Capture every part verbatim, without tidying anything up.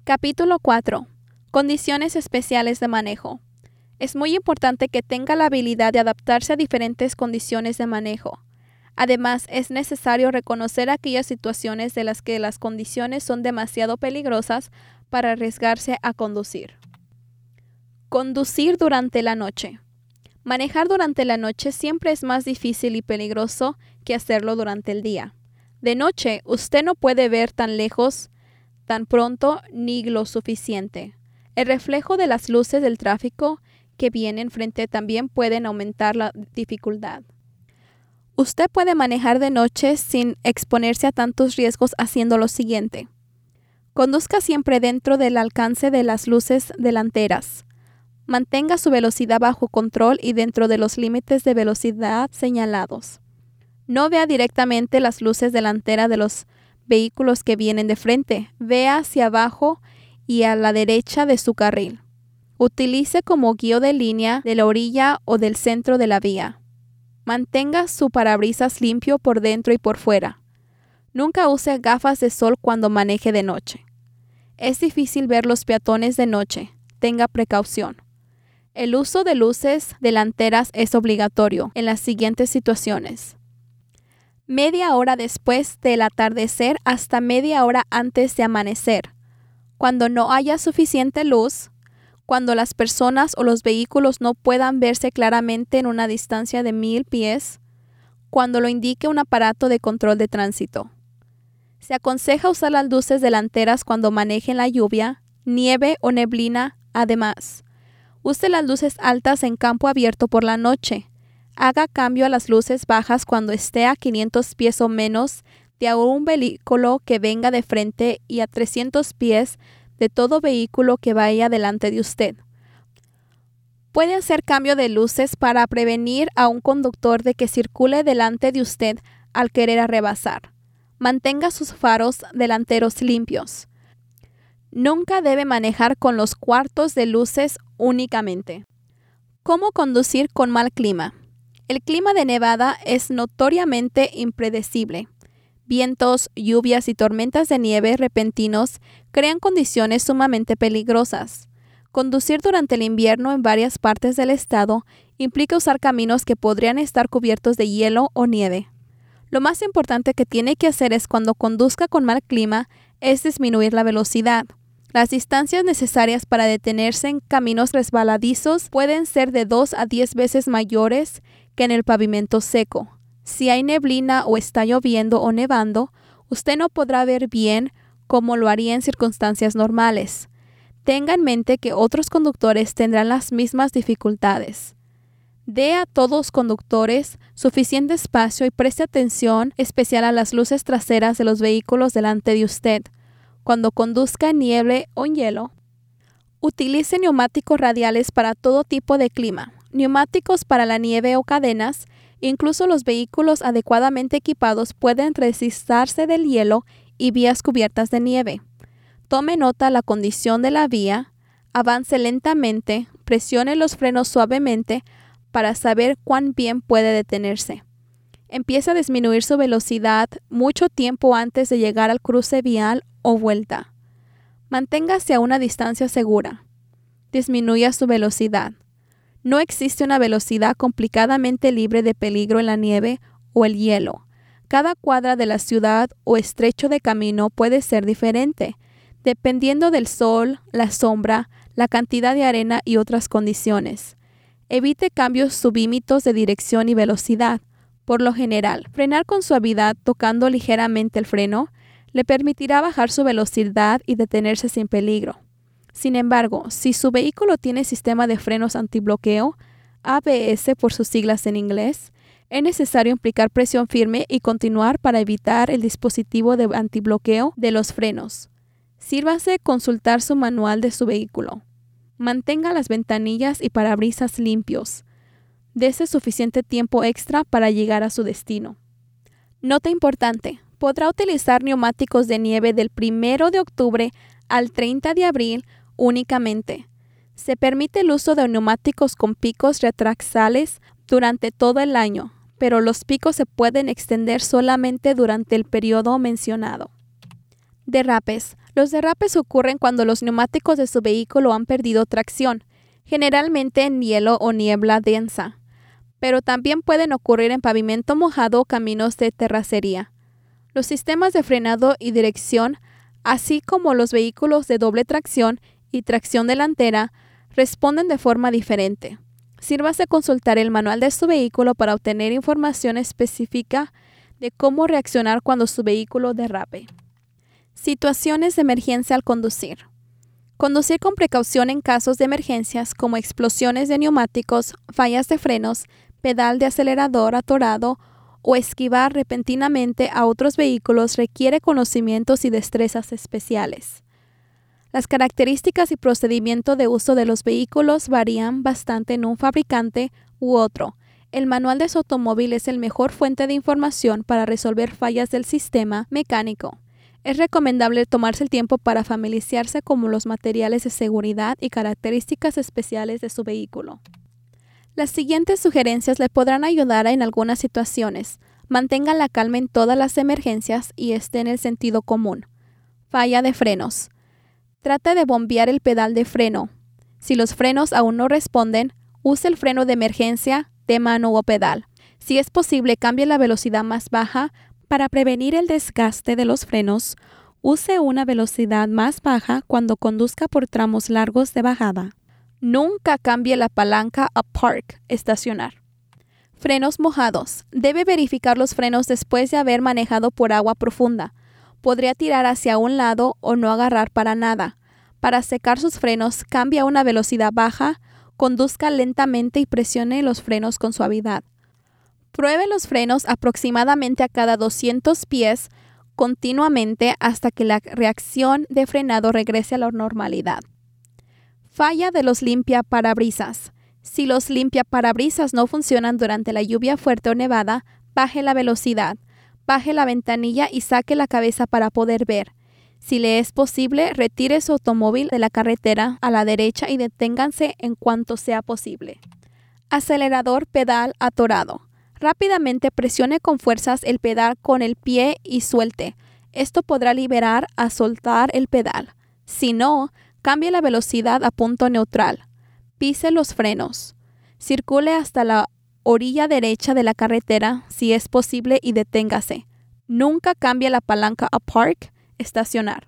Capítulo cuatro. Condiciones especiales de manejo. Es muy importante que tenga la habilidad de adaptarse a diferentes condiciones de manejo. Además, es necesario reconocer aquellas situaciones de las que las condiciones son demasiado peligrosas para arriesgarse a conducir. Conducir durante la noche. Manejar durante la noche siempre es más difícil y peligroso que hacerlo durante el día. De noche, usted no puede ver tan lejos, tan pronto, ni lo suficiente. El reflejo de las luces del tráfico que vienen frente también pueden aumentar la dificultad. Usted puede manejar de noche sin exponerse a tantos riesgos haciendo lo siguiente. Conduzca siempre dentro del alcance de las luces delanteras. Mantenga su velocidad bajo control y dentro de los límites de velocidad señalados. No vea directamente las luces delanteras de los vehículos que vienen de frente. Vea hacia abajo y a la derecha de su carril. Utilice como guía de línea de la orilla o del centro de la vía. Mantenga su parabrisas limpio por dentro y por fuera. Nunca use gafas de sol cuando maneje de noche. Es difícil ver los peatones de noche. Tenga precaución. El uso de luces delanteras es obligatorio en las siguientes situaciones. Media hora después del atardecer hasta media hora antes de amanecer. Cuando no haya suficiente luz, cuando las personas o los vehículos no puedan verse claramente en una distancia de mil pies, cuando lo indique un aparato de control de tránsito. Se aconseja usar las luces delanteras cuando maneje en la lluvia, nieve o neblina. Además, use las luces altas en campo abierto por la noche. Haga cambio a las luces bajas cuando esté a quinientos pies o menos de un vehículo que venga de frente y a trescientos pies de todo vehículo que vaya delante de usted. Puede hacer cambio de luces para prevenir a un conductor de que circule delante de usted al querer rebasar. Mantenga sus faros delanteros limpios. Nunca debe manejar con los cuartos de luces únicamente. ¿Cómo conducir con mal clima? El clima de Nevada es notoriamente impredecible. Vientos, lluvias y tormentas de nieve repentinos crean condiciones sumamente peligrosas. Conducir durante el invierno en varias partes del estado implica usar caminos que podrían estar cubiertos de hielo o nieve. Lo más importante que tiene que hacer es cuando conduzca con mal clima es disminuir la velocidad. Las distancias necesarias para detenerse en caminos resbaladizos pueden ser de dos a diez veces mayores que en el pavimento seco. Si hay neblina o está lloviendo o nevando, usted no podrá ver bien como lo haría en circunstancias normales. Tenga en mente que otros conductores tendrán las mismas dificultades. Dé a todos los conductores suficiente espacio y preste atención especial a las luces traseras de los vehículos delante de usted. Cuando conduzca en nieve o en hielo, utilice neumáticos radiales para todo tipo de clima, neumáticos para la nieve o cadenas. Incluso los vehículos adecuadamente equipados pueden resistirse del hielo y vías cubiertas de nieve. Tome nota de la condición de la vía, avance lentamente, presione los frenos suavemente para saber cuán bien puede detenerse. Empiece a disminuir su velocidad mucho tiempo antes de llegar al cruce vial o vuelta. Manténgase a una distancia segura. Disminuya su velocidad. No existe una velocidad complicadamente libre de peligro en la nieve o el hielo. Cada cuadra de la ciudad o estrecho de camino puede ser diferente, dependiendo del sol, la sombra, la cantidad de arena y otras condiciones. Evite cambios subímitos de dirección y velocidad. Por lo general, frenar con suavidad tocando ligeramente el freno le permitirá bajar su velocidad y detenerse sin peligro. Sin embargo, si su vehículo tiene sistema de frenos antibloqueo, A B S por sus siglas en inglés, es necesario aplicar presión firme y continuar para evitar el dispositivo de antibloqueo de los frenos. Sírvase consultar su manual de su vehículo. Mantenga las ventanillas y parabrisas limpios. Dese suficiente tiempo extra para llegar a su destino. Nota importante: podrá utilizar neumáticos de nieve del primero de octubre al treinta de abril únicamente. Se permite el uso de neumáticos con picos retractables durante todo el año, pero los picos se pueden extender solamente durante el periodo mencionado. Derrapes. Los derrapes ocurren cuando los neumáticos de su vehículo han perdido tracción, generalmente en hielo o niebla densa, pero también pueden ocurrir en pavimento mojado o caminos de terracería. Los sistemas de frenado y dirección, así como los vehículos de doble tracción y tracción delantera, responden de forma diferente. Sírvase consultar el manual de su vehículo para obtener información específica de cómo reaccionar cuando su vehículo derrape. Situaciones de emergencia al conducir. Conducir con precaución en casos de emergencias como explosiones de neumáticos, fallas de frenos, pedal de acelerador atorado o esquivar repentinamente a otros vehículos requiere conocimientos y destrezas especiales. Las características y procedimiento de uso de los vehículos varían bastante en un fabricante u otro. El manual de su automóvil es el mejor fuente de información para resolver fallas del sistema mecánico. Es recomendable tomarse el tiempo para familiarizarse con los materiales de seguridad y características especiales de su vehículo. Las siguientes sugerencias le podrán ayudar en algunas situaciones. Mantenga la calma en todas las emergencias y esté en el sentido común. Falla de frenos. Trate de bombear el pedal de freno. Si los frenos aún no responden, use el freno de emergencia de mano o pedal. Si es posible, cambie la velocidad más baja. Para prevenir el desgaste de los frenos, use una velocidad más baja cuando conduzca por tramos largos de bajada. Nunca cambie la palanca a park, estacionar. Frenos mojados. Debe verificar los frenos después de haber manejado por agua profunda. Podría tirar hacia un lado o no agarrar para nada. Para secar sus frenos, cambie a una velocidad baja, conduzca lentamente y presione los frenos con suavidad. Pruebe los frenos aproximadamente a cada doscientos pies continuamente hasta que la reacción de frenado regrese a la normalidad. Falla de los limpiaparabrisas. Si los limpiaparabrisas no funcionan durante la lluvia fuerte o nevada, baje la velocidad, baje la ventanilla y saque la cabeza para poder ver. Si le es posible, retire su automóvil de la carretera a la derecha y deténganse en cuanto sea posible. Acelerador pedal atorado. Rápidamente presione con fuerzas el pedal con el pie y suelte. Esto podrá liberar a soltar el pedal. Si no, cambie la velocidad a punto neutral. Pise los frenos. Circule hasta la orilla derecha de la carretera si es posible y deténgase. Nunca cambie la palanca a park, estacionar.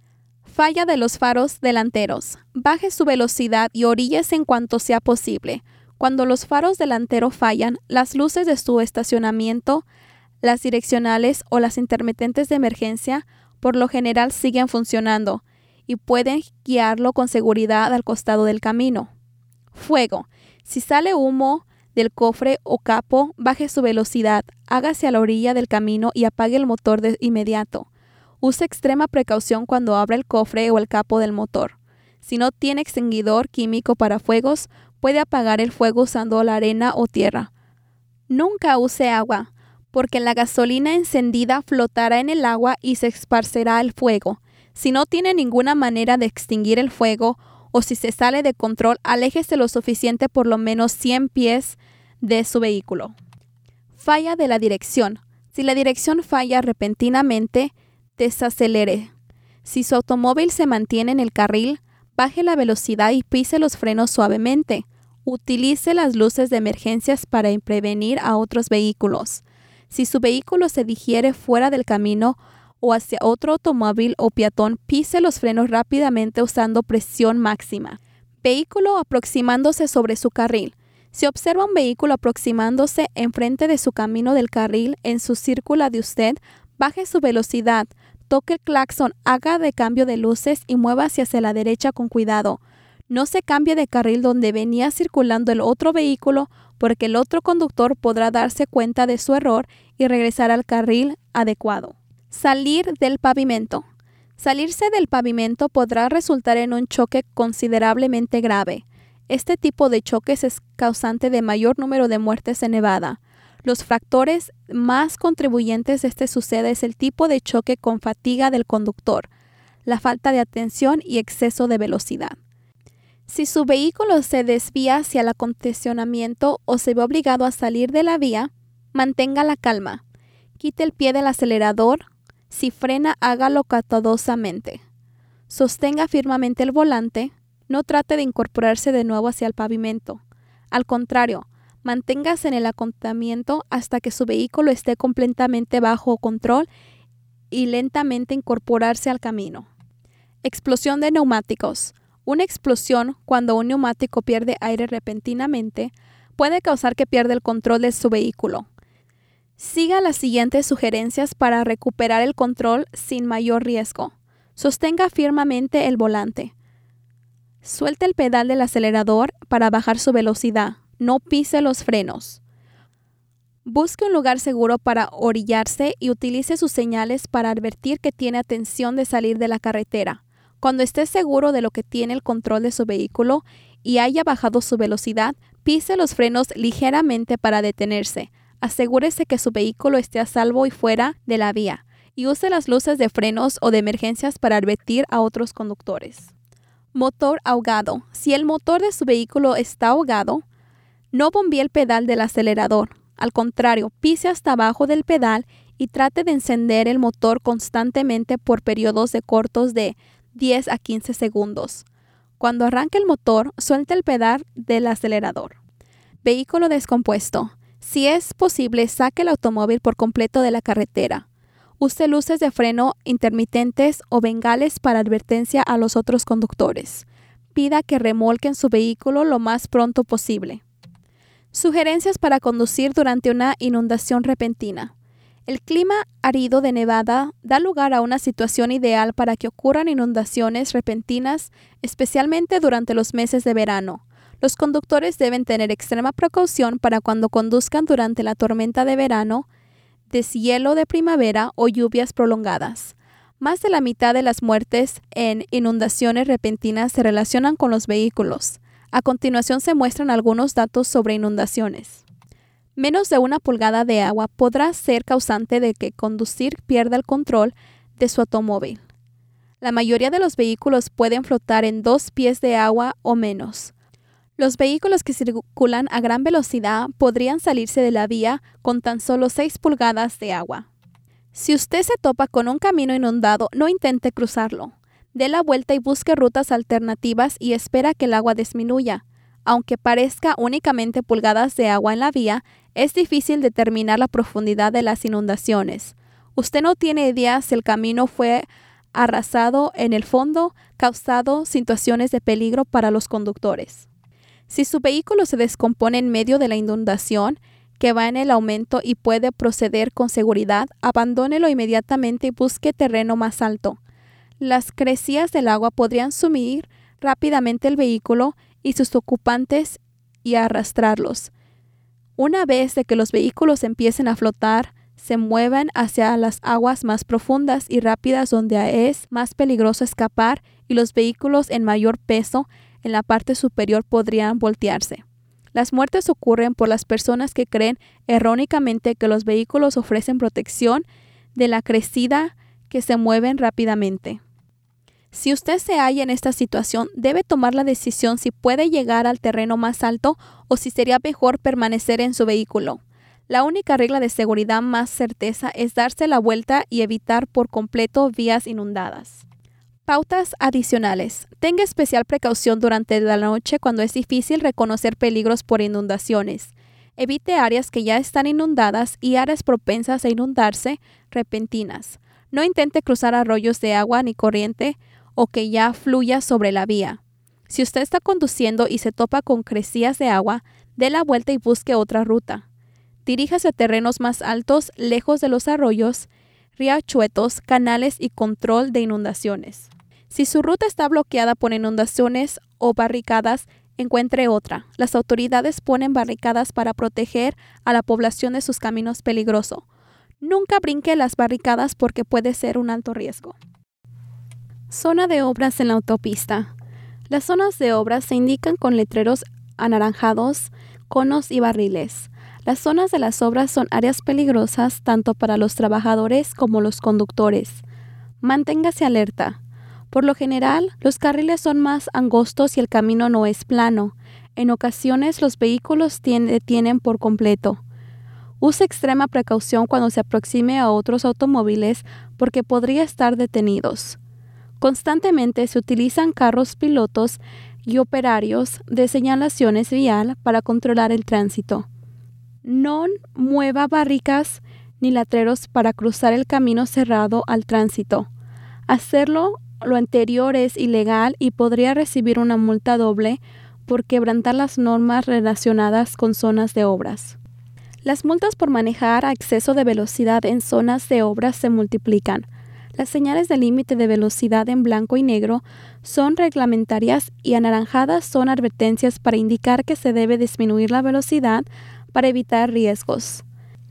Falla de los faros delanteros. Baje su velocidad y oríllese en cuanto sea posible. Cuando los faros delanteros fallan, las luces de su estacionamiento, las direccionales o las intermitentes de emergencia, por lo general siguen funcionando y pueden guiarlo con seguridad al costado del camino. Fuego. Si sale humo del cofre o capo, baje su velocidad, hágase a la orilla del camino y apague el motor de inmediato. Use extrema precaución cuando abra el cofre o el capo del motor. Si no tiene extinguidor químico para fuegos, puede apagar el fuego usando la arena o tierra. Nunca use agua, porque la gasolina encendida flotará en el agua y se esparcerá el fuego. Si no tiene ninguna manera de extinguir el fuego o si se sale de control, aléjese lo suficiente por lo menos cien pies de su vehículo. Falla de la dirección. Si la dirección falla repentinamente, desacelere. Si su automóvil se mantiene en el carril, baje la velocidad y pise los frenos suavemente. Utilice las luces de emergencias para prevenir a otros vehículos. Si su vehículo se digiere fuera del camino o hacia otro automóvil o peatón, pise los frenos rápidamente usando presión máxima. Vehículo aproximándose sobre su carril. Si observa un vehículo aproximándose enfrente de su camino del carril en su círculo de usted, baje su velocidad, toque el claxon, haga de cambio de luces y muévase hacia la derecha con cuidado. No se cambie de carril donde venía circulando el otro vehículo porque el otro conductor podrá darse cuenta de su error y regresar al carril adecuado. Salir del pavimento. Salirse del pavimento podrá resultar en un choque considerablemente grave. Este tipo de choques es causante de mayor número de muertes en Nevada. Los factores más contribuyentes de este sucede es el tipo de choque con fatiga del conductor, la falta de atención y exceso de velocidad. Si su vehículo se desvía hacia el acondicionamiento o se ve obligado a salir de la vía, mantenga la calma. Quite el pie del acelerador. Si frena, hágalo cuidadosamente. Sostenga firmemente el volante. No trate de incorporarse de nuevo hacia el pavimento. Al contrario, manténgase en el acotamiento hasta que su vehículo esté completamente bajo control y lentamente incorporarse al camino. Explosión de neumáticos. Una explosión, cuando un neumático pierde aire repentinamente, puede causar que pierda el control de su vehículo. Siga las siguientes sugerencias para recuperar el control sin mayor riesgo. Sostenga firmemente el volante. Suelte el pedal del acelerador para bajar su velocidad. No pise los frenos. Busque un lugar seguro para orillarse y utilice sus señales para advertir que tiene atención de salir de la carretera. Cuando esté seguro de lo que tiene el control de su vehículo y haya bajado su velocidad, pise los frenos ligeramente para detenerse. Asegúrese que su vehículo esté a salvo y fuera de la vía, y use las luces de frenos o de emergencias para advertir a otros conductores. Motor ahogado. Si el motor de su vehículo está ahogado, no bombee el pedal del acelerador. Al contrario, pise hasta abajo del pedal y trate de encender el motor constantemente por periodos de cortos de diez a quince segundos. Cuando arranque el motor, suelte el pedal del acelerador. Vehículo descompuesto. Si es posible, saque el automóvil por completo de la carretera. Use luces de freno intermitentes o bengales para advertencia a los otros conductores. Pida que remolquen su vehículo lo más pronto posible. Sugerencias para conducir durante una inundación repentina. El clima árido de Nevada da lugar a una situación ideal para que ocurran inundaciones repentinas, especialmente durante los meses de verano. Los conductores deben tener extrema precaución para cuando conduzcan durante la tormenta de verano, deshielo de primavera o lluvias prolongadas. Más de la mitad de las muertes en inundaciones repentinas se relacionan con los vehículos. A continuación se muestran algunos datos sobre inundaciones. Menos de una pulgada de agua podrá ser causante de que conducir pierda el control de su automóvil. La mayoría de los vehículos pueden flotar en dos pies de agua o menos. Los vehículos que circulan a gran velocidad podrían salirse de la vía con tan solo seis pulgadas de agua. Si usted se topa con un camino inundado, no intente cruzarlo. Dé la vuelta y busque rutas alternativas y espera que el agua disminuya. Aunque parezca únicamente pulgadas de agua en la vía, es difícil determinar la profundidad de las inundaciones. Usted no tiene idea si el camino fue arrasado en el fondo, causando situaciones de peligro para los conductores. Si su vehículo se descompone en medio de la inundación, que va en el aumento y puede proceder con seguridad, abandónelo inmediatamente y busque terreno más alto. Las crecidas del agua podrían sumir rápidamente el vehículo y sus ocupantes y arrastrarlos. Una vez de que los vehículos empiecen a flotar, se muevan hacia las aguas más profundas y rápidas donde es más peligroso escapar y los vehículos en mayor peso en la parte superior podrían voltearse. Las muertes ocurren por las personas que creen erróneamente que los vehículos ofrecen protección de la crecida que se mueven rápidamente. Si usted se halla en esta situación, debe tomar la decisión si puede llegar al terreno más alto o si sería mejor permanecer en su vehículo. La única regla de seguridad más certeza es darse la vuelta y evitar por completo vías inundadas. Pautas adicionales. Tenga especial precaución durante la noche cuando es difícil reconocer peligros por inundaciones. Evite áreas que ya están inundadas y áreas propensas a inundarse repentinas. No intente cruzar arroyos de agua ni corriente o que ya fluya sobre la vía. Si usted está conduciendo y se topa con crecidas de agua, dé la vuelta y busque otra ruta. Diríjase a terrenos más altos, lejos de los arroyos, riachuelos, canales y control de inundaciones. Si su ruta está bloqueada por inundaciones o barricadas, encuentre otra. Las autoridades ponen barricadas para proteger a la población de sus caminos peligrosos. Nunca brinque las barricadas porque puede ser un alto riesgo. Zona de obras en la autopista. Las zonas de obras se indican con letreros anaranjados, conos y barriles. Las zonas de las obras son áreas peligrosas tanto para los trabajadores como los conductores. Manténgase alerta. Por lo general, los carriles son más angostos y el camino no es plano. En ocasiones, los vehículos detienen por completo. Use extrema precaución cuando se aproxime a otros automóviles porque podría estar detenidos. Constantemente se utilizan carros pilotos y operarios de señalizaciones vial para controlar el tránsito. No mueva barricas ni letreros para cruzar el camino cerrado al tránsito. Hacerlo lo anterior es ilegal y podría recibir una multa doble por quebrantar las normas relacionadas con zonas de obras. Las multas por manejar a exceso de velocidad en zonas de obras se multiplican. Las señales de límite de velocidad en blanco y negro son reglamentarias y anaranjadas son advertencias para indicar que se debe disminuir la velocidad para evitar riesgos.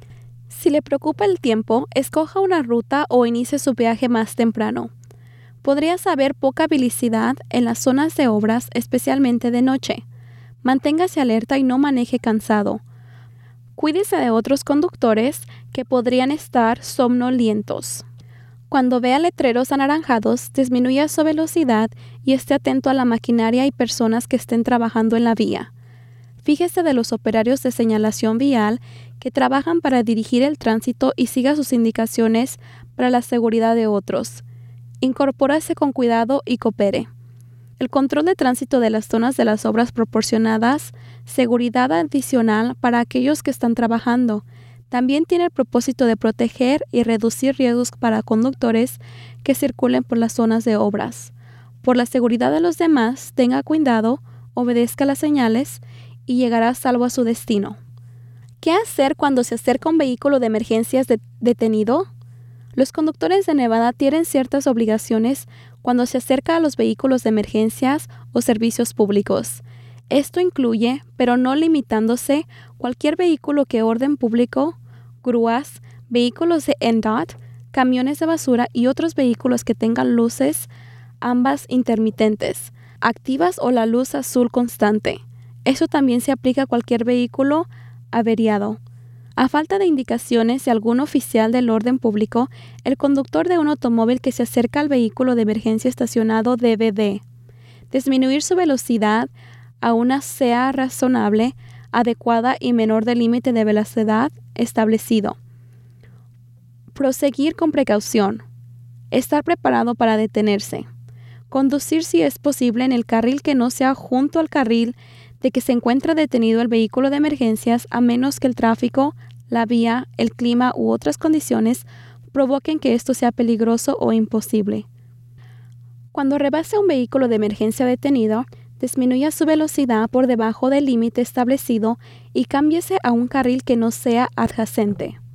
Si le preocupa el tiempo, escoja una ruta o inicie su viaje más temprano. Podrías haber poca velocidad en las zonas de obras, especialmente de noche. Manténgase alerta y no maneje cansado. Cuídese de otros conductores que podrían estar somnolientos. Cuando vea letreros anaranjados, disminuya su velocidad y esté atento a la maquinaria y personas que estén trabajando en la vía. Fíjese de los operarios de señalización vial que trabajan para dirigir el tránsito y siga sus indicaciones para la seguridad de otros. Incorpórese con cuidado y coopere. El control de tránsito de las zonas de las obras proporcionadas seguridad adicional para aquellos que están trabajando. También tiene el propósito de proteger y reducir riesgos para conductores que circulen por las zonas de obras. Por la seguridad de los demás, tenga cuidado, obedezca las señales y llegará a salvo a su destino. ¿Qué hacer cuando se acerca un vehículo de emergencias de- detenido? Los conductores de Nevada tienen ciertas obligaciones cuando se acerca a los vehículos de emergencias o servicios públicos. Esto incluye, pero no limitándose, cualquier vehículo que orden público, grúas, vehículos de N D O T, camiones de basura y otros vehículos que tengan luces, ambas intermitentes, activas o la luz azul constante. Eso también se aplica a cualquier vehículo averiado. A falta de indicaciones de algún oficial del orden público, el conductor de un automóvil que se acerca al vehículo de emergencia estacionado debe de disminuir su velocidad a una sea razonable, adecuada y menor del límite de velocidad establecido. Proseguir con precaución. Estar preparado para detenerse. Conducir si es posible en el carril que no sea junto al carril de que se encuentra detenido el vehículo de emergencias, a menos que el tráfico, la vía, el clima u otras condiciones provoquen que esto sea peligroso o imposible. Cuando rebase un vehículo de emergencia detenido, disminuya su velocidad por debajo del límite establecido y cámbiese a un carril que no sea adyacente.